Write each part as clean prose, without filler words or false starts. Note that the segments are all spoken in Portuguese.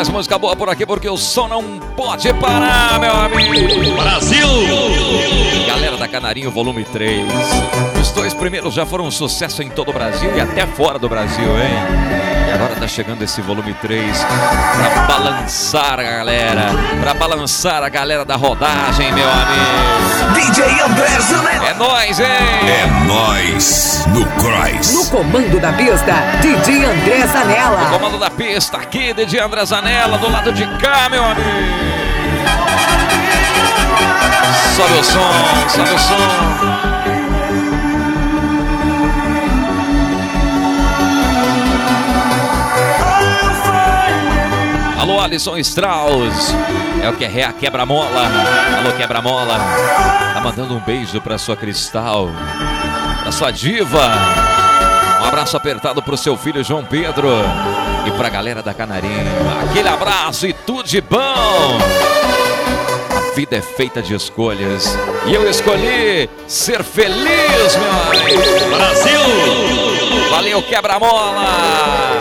mais música boa por aqui, porque o som não pode parar, meu amigo. Brasil! Galera da Canarinho, volume 3. Os 2 primeiros já foram um sucesso em todo o Brasil e até fora do Brasil, hein? E agora tá chegando esse volume 3 pra balançar a galera, pra balançar a galera da rodagem, meu amigo. DJ André Zanella. É nóis, hein? É nóis no Cross. No comando da pista, DJ André Zanella. No comando da pista aqui, DJ André Zanella, do lado de cá, meu amigo. Sobe o som, sobe o som. Alô, Alisson Strauss, é o que é a quebra-mola. Alô, quebra-mola, tá mandando um beijo pra sua Cristal, pra sua diva. Um abraço apertado pro seu filho João Pedro e pra galera da Canarinho. Aquele abraço e tudo de bom. A vida é feita de escolhas e eu escolhi ser feliz, meu amigo. Brasil! Valeu, quebra-mola.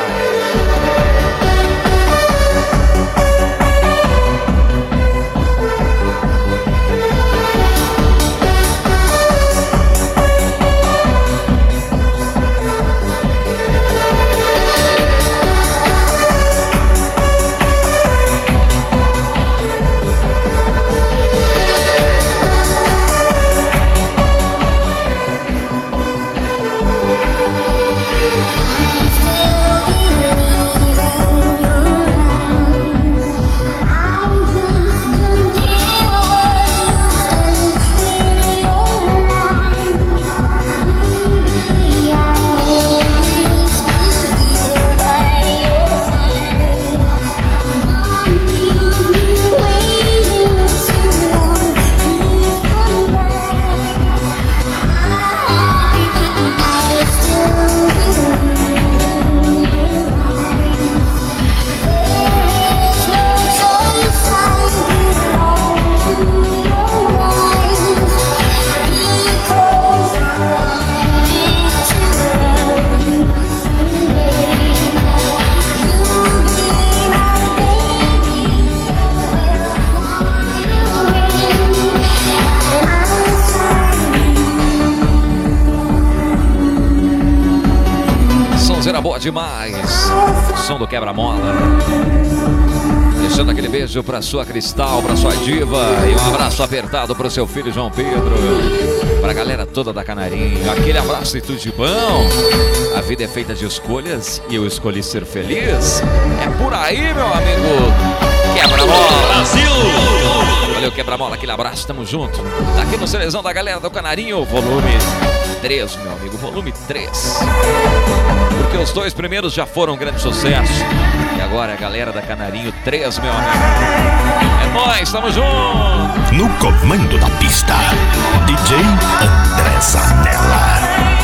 Era boa demais. Som do quebra-mola. Deixando aquele beijo pra sua Cristal, pra sua diva. E um abraço apertado pro seu filho João Pedro. Pra galera toda da Canarinho. Aquele abraço e tudo de bom. A vida é feita de escolhas e eu escolhi ser feliz. É por aí, meu amigo. Quebra-mola. Brasil! Valeu, quebra-mola. Aquele abraço, tamo junto. Tá aqui no Seleção da Galera do Canarinho, volume 3, meu amigo. Volume 3. Porque os 2 primeiros já foram um grande sucesso. E agora a galera da Canarinho 3, meu amigo. É nóis, tamo junto. No comando da pista, DJ André Zanella.